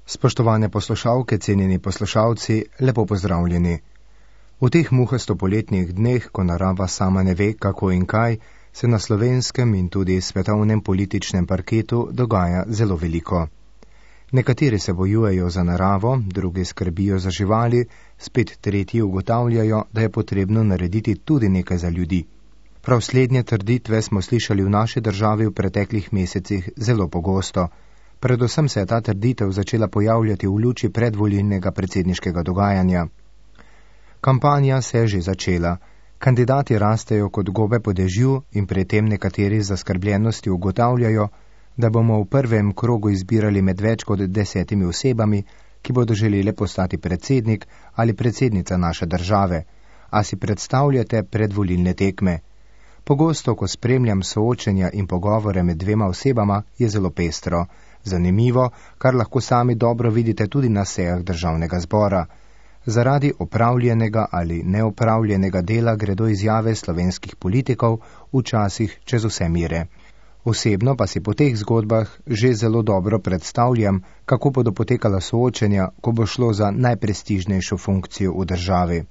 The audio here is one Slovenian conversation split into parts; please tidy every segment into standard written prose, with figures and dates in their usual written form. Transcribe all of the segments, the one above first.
Spoštovane poslušalke, cenjeni poslušalci, lepo pozdravljeni. V teh muhasto poletnih dneh, ko narava sama ne ve, kako in kaj, se na slovenskem in tudi svetovnem političnem parketu dogaja zelo veliko. Nekateri se bojujejo za naravo, drugi skrbijo za živali, spet tretji ugotavljajo, da je potrebno narediti tudi nekaj za ljudi. Prav slednje trditve smo slišali v naši državi v preteklih mesecih zelo pogosto. Predvsem se je ta trditev začela pojavljati v luči predvolilnega predsedniškega dogajanja. Kampanja se je že začela. Kandidati rastejo kot gobe po dežju in pri tem nekateri zaskrbljenosti ugotavljajo, da bomo v prvem krogu izbirali med več kot 10 osebami, ki bodo želeli postati predsednik ali predsednica naše države. A si predstavljate predvolilne tekme? Pogosto, ko spremljam soočenja in pogovore med dvema osebama, je zelo pestro. Zanimivo, kar lahko sami dobro vidite tudi na sejah državnega zbora. Zaradi opravljenega ali neopravljenega dela gredo izjave slovenskih politikov včasih čez vse mire. Osebno pa si po teh zgodbah že zelo dobro predstavljam, kako bodo potekala soočenja, ko bo šlo za najprestižnejšo funkcijo v državi.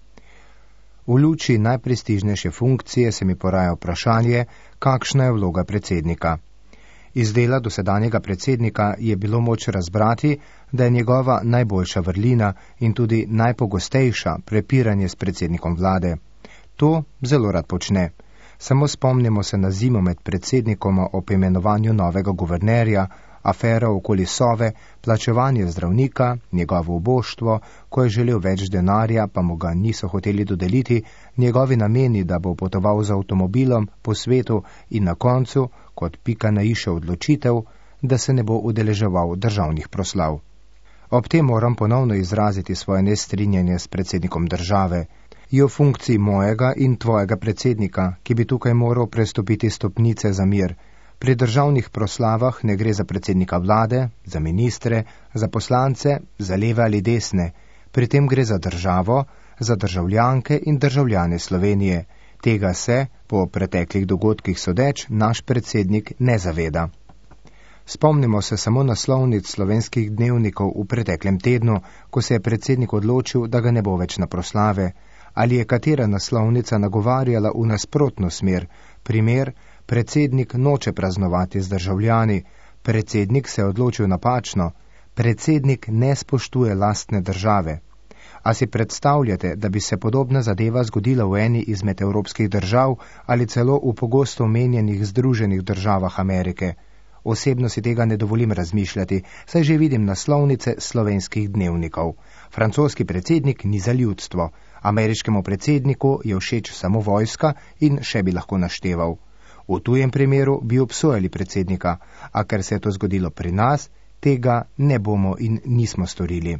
V luči najprestižnejše funkcije se mi poraja vprašanje, kakšna je vloga predsednika. Iz dela dosedanjega predsednika je bilo moč razbrati, da je njegova najboljša vrlina in tudi najpogostejša prepiranje s predsednikom vlade. To zelo rad počne. Samo spomnimo se na zimo med predsednikoma ob imenovanju novega guvernerja, afera okoli Sove, plačevanje zdravnika, njegovo uboštvo, ko je želel več denarja, pa mu ga niso hoteli dodeliti, njegovi nameni, da bo potoval z avtomobilom po svetu in na koncu, kot pika na i še odločitev, da se ne bo udeleževal državnih proslav. Ob tem moram ponovno izraziti svoje nestrinjanje s predsednikom države. Je v funkciji mojega in tvojega predsednika, ki bi tukaj moral prestopiti stopnice za mir. Pri državnih proslavah ne gre za predsednika vlade, za ministre, za poslance, za leve ali desne. Pri tem gre za državo, za državljanke in državljane Slovenije. Tega se, po preteklih dogodkih sodeč, naš predsednik ne zaveda. Spomnimo se samo naslovnic slovenskih dnevnikov v preteklem tednu, ko se je predsednik odločil, da ga ne bo več na proslave. Ali je katera naslovnica nagovarjala v nasprotno smer? Primer, predsednik noče praznovati z državljani, predsednik se je odločil napačno, predsednik ne spoštuje lastne države. A si predstavljate, da bi se podobna zadeva zgodila v eni izmed evropskih držav ali celo v pogosto omenjenih Združenih državah Amerike? Osebno si tega ne dovolim razmišljati, saj že vidim naslovnice slovenskih dnevnikov. Francoski predsednik ni za ljudstvo, ameriškemu predsedniku je všeč samo vojska in še bi lahko našteval. V tujem primeru bi obsojali predsednika, a ker se je to zgodilo pri nas, tega ne bomo in nismo storili.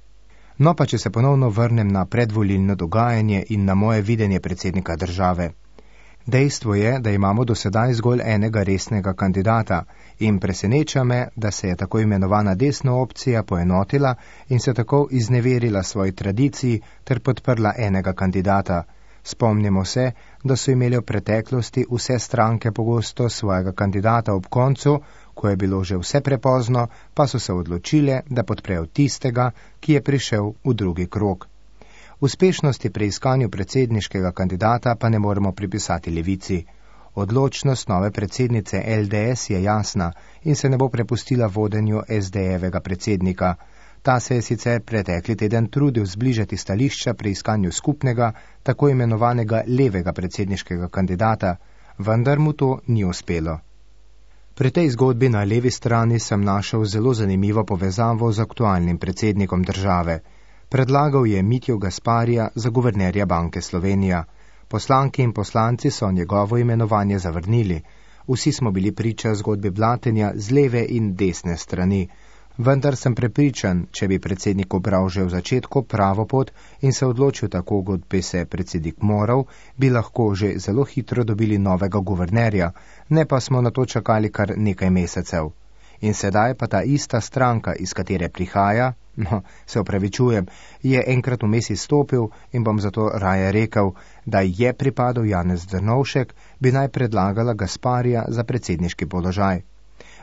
No pa če se ponovno vrnem na predvolilno dogajanje in na moje videnje predsednika države. Dejstvo je, da imamo do sedaj zgolj enega resnega kandidata in preseneča me, da se je tako imenovana desna opcija poenotila in se tako izneverila svoji tradiciji ter podprla enega kandidata. Spomnimo se, da so imeli v preteklosti vse stranke pogosto svojega kandidata ob koncu, ko je bilo že vse prepozno, pa so se odločile, da podprejo tistega, ki je prišel v drugi krog. Uspešnosti pri iskanju predsedniškega kandidata pa ne moremo pripisati levici. Odločnost nove predsednice LDS je jasna in se ne bo prepustila vodenju SD-jevega predsednika. Ta se je sicer pretekli teden trudil zbližati stališča pri iskanju skupnega, tako imenovanega levega predsedniškega kandidata, vendar mu to ni uspelo. Pri tej zgodbi na levi strani sem našel zelo zanimivo povezavo z aktualnim predsednikom države. Predlagal je Mitjo Gasparija za guvernerja Banke Slovenija. Poslanke in poslanci so njegovo imenovanje zavrnili. Vsi smo bili priča zgodbi blatenja z leve in desne strani. Vendar sem prepričan, če bi predsednik obral že v začetku pravo pot in se odločil tako, kot bi se predsednik moral, bi lahko že zelo hitro dobili novega guvernerja, ne pa smo na to čakali kar nekaj mesecev. In sedaj pa ta ista stranka, iz katere prihaja, se opravičujem, je enkrat vmes izstopil in bom zato raje rekel, da je pripadal Janez Drnovšek, bi naj predlagala Gasparija za predsedniški položaj.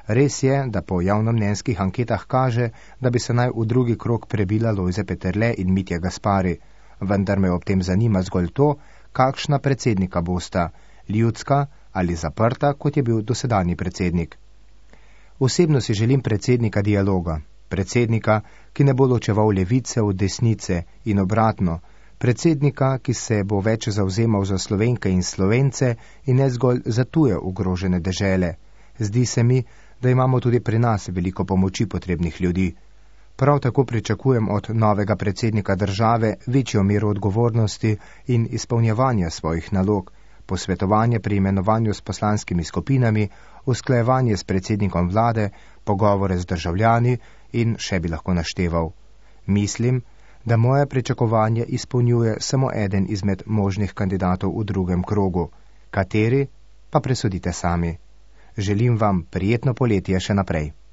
Res je, da po javnomnenjskih anketah kaže, da bi se naj v drugi krog prebila Lojze Peterle in Mitja Gaspari, vendar me ob tem zanima zgolj to, kakšna predsednika bosta, ljudska ali zaprta, kot je bil dosedanji predsednik. Osebno si želim predsednika dialoga, predsednika, ki ne bo ločeval levice od desnice in obratno, predsednika, ki se bo več zavzemal za Slovenke in Slovence in ne zgolj za tuje ogrožene dežele. Zdi se mi, da imamo tudi pri nas veliko pomoči potrebnih ljudi. Prav tako pričakujem od novega predsednika države večjo mero odgovornosti in izpolnjevanja svojih nalog, posvetovanje pri imenovanju s poslanskimi skupinami, usklajevanje s predsednikom vlade, pogovore z državljani in še bi lahko našteval. Mislim, da moje pričakovanje izpolnjuje samo eden izmed možnih kandidatov v drugem krogu. Kateri, pa presodite sami. Želim vam prijetno poletje še naprej.